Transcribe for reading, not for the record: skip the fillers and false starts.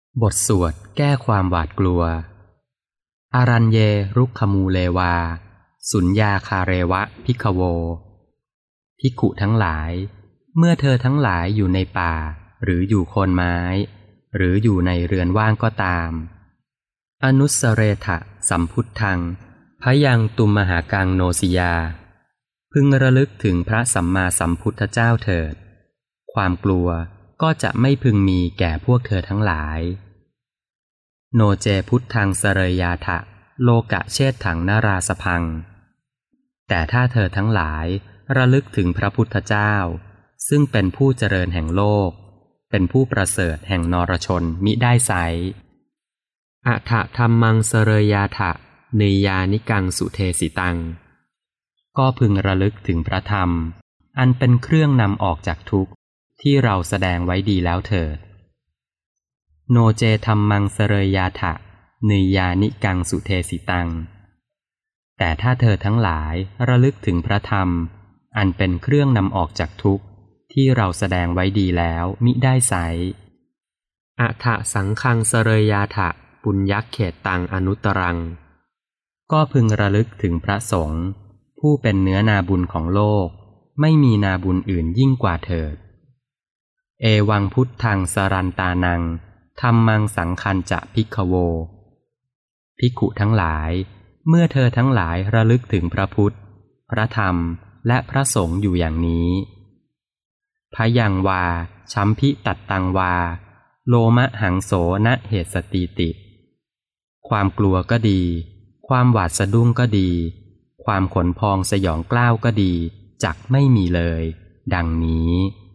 บทสวดแก้ความหวาดกลัวอารัญเยรุกขมูเลวาสุญญาคาเรวะภิกขโวภิกขุทั้งหลายเมื่อเธอทั้งหลายอยู่ในป่าหรืออยู่โคนไม้หรืออยู่ในเรือนว่างก็ตามอนุสเรทะสัมพุทธังพยังตุมหากังโนสิยาพึงระลึกถึงพระสัมมาสัมพุทธเจ้าเถิดความกลัวก็จะไม่พึงมีแก่พวกเธอทั้งหลายโนเจพุทธังสเรยาทะโลกะเชษถังนาราสพังแต่ถ้าเธอทั้งหลายระลึกถึงพระพุทธเจ้าซึ่งเป็นผู้เจริญแห่งโลกเป็นผู้ประเสริฐแห่งนรชนมิได้ไซร้อะทะธัมมังสเรยาทะเนยานิกังสุเทสิตังก็พึงระลึกถึงพระธรรมอันเป็นเครื่องนำออกจากทุกข์ที่เราแสดงไว้ดีแล้วเถิดโนเจธัมมังสเรยาทะเนยานิกังสุเทสิตังแต่ถ้าเธอทั้งหลายระลึกถึงพระธรรมอันเป็นเครื่องนำออกจากทุกข์ที่เราแสดงไว้ดีแล้วมิได้ไซร้อะทะสังฆังสเรยาทะปุญญักเขตตังอนุตรังก็พึงระลึกถึงพระสงฆ์ผู้เป็นเนื้อนาบุญของโลกไม่มีนาบุญอื่นยิ่งกว่าเถิดเอวังพุทธังสรันตานังธัมมังสังฆัญจะภิกขโวภิกขุทั้งหลายเมื่อเธอทั้งหลายระลึกถึงพระพุทธพระธรรมและพระสงฆ์อยู่อย่างนี้พยังวาชัมพิตัตตังวาโลมะหังโสนะเหสตีติความกลัวก็ดีความหวาดสะดุ้งก็ดีความขนพองสยองกล้าวก็ดีจักไม่มีเลยดังนี้